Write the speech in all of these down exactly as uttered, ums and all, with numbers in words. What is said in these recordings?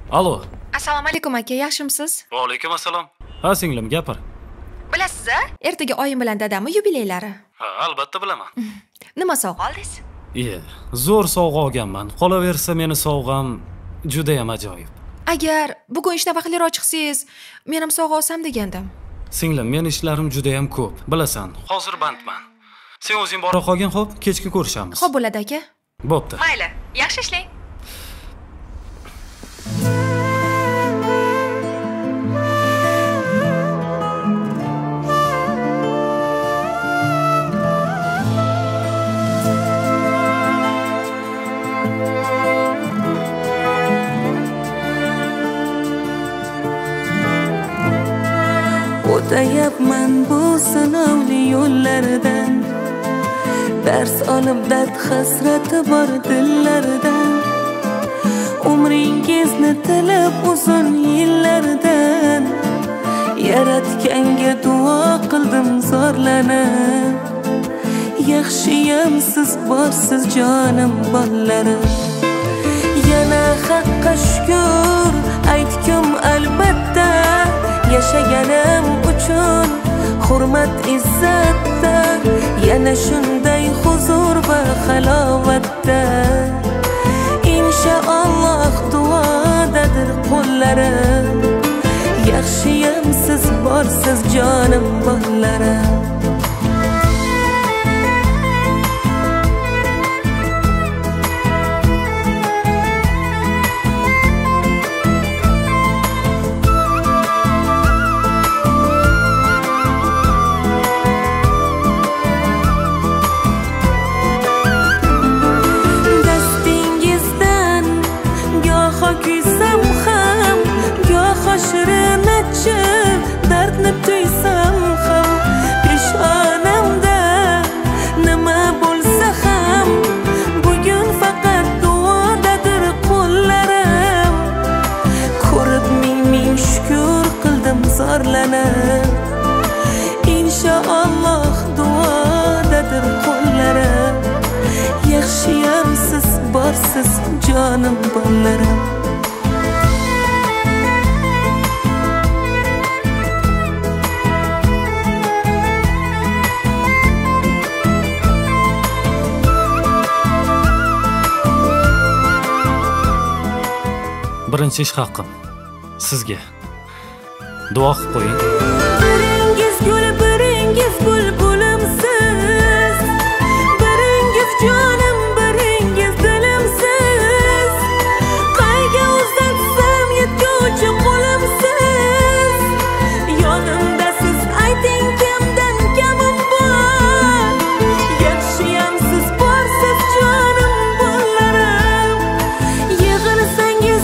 Alo. Assalomu alaykum aka, yaxshimisiz? Va alaykum assalom. Ha singlim, gapir. Bilasiz-a? Ertaga oyim bilan dadamning yubileylari. Ha, albatta bilaman. Nima sovg'a oldingiz? Iye, zo'r sovg'a olganman. Qolaversa meni sovg'am juda ham ajoyib. Agar bugun ishdan vaqtliroq chiqsangiz, men ham sovg'a olsam degandim. Singlim, men ishlarim juda ham ko'p, bilasan. Hozir bandman. Sen o'zing bora qolgin, xo'p, kechki ko'rishamiz. Xo'p bo'ladi aka. Bo'pti. Mayli, yaxshi ishlang. O'tayapman bu sinovli yo'llardan, dars olib dard hasrati bor dillardan. Umringizni tilab uzun yillardan, yaratganga duo qildim zorlanib. Yaxshiyam siz borsiz jonim bollarim. Yana haqqa shukr aytkim albatta, yashaganim uchun hurmat izzatda, yana shunday huzur va halovatda. Inshaalloh duodadir qo'llarim, yaxshiyam siz borsiz jonim bollarim. Dardni tuysam ham, peshonamda nima bo'lsa ham, bugun faqat duodadir qo'llarim. Ko'rib ming-ming shukr qildim zorlanib. Inshaalloh duodadir qo'llarim, yaxshiyam siz borsiz jonim bollarim. Birinchi ish haqqim sizga. Duo qilib qo'ying. Biringiz gul, biringiz bulbulimsiz, biringiz jonim, biringiz dilimsiz. Qayga uzatsam yetguvchi qo'limsiz. Yonimda siz ayting kimdan kamim bor. Yaxshiyam siz borsiz jonim bollarim. Yig'ilsangiz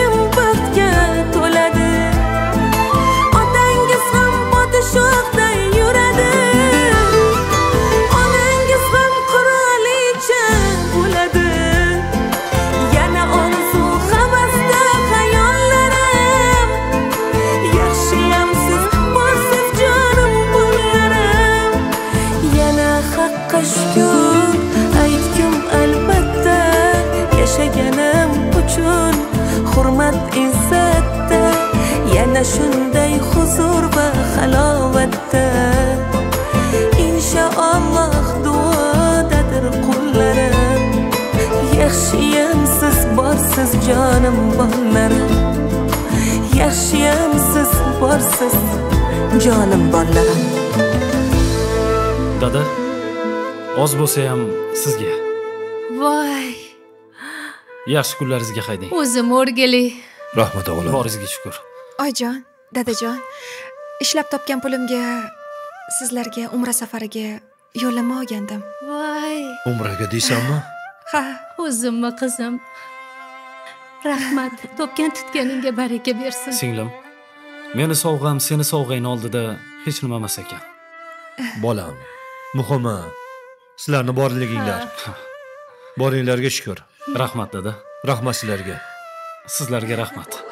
shukr aytkim albatta, yashaganim uchun hurmat izzatda, yana shunday huzur va halovatda. Inshaalloh duodadir qo'llarim, yaxshiyam siz borsiz jonim bollarim. Yaxshiyam siz borsiz jonim bollarim. Dada, oz bo'lsa ham sizga. Voy. Yaxshi kunlaringizga hayding. O'zim o'rgili. Rahmat o'g'lim. Boringizga shukr. Oyjon, dadajon, ishlab topgan pulimga sizlarga umra safariga yo'llanma olgandim. Voy. Umraga deysanmi? Ha, O'zimmi qizim. Rahmat, topgan tutganingga baraka bersin. Singlim, meni sovg'am seni sovg'ang oldida hech nima emas ekan. Bolam, muhimi sizlarni borliginglar. Boringlarga shukr. Rahmat dada. Rahmat sizlarga. Sizlarga rahmat.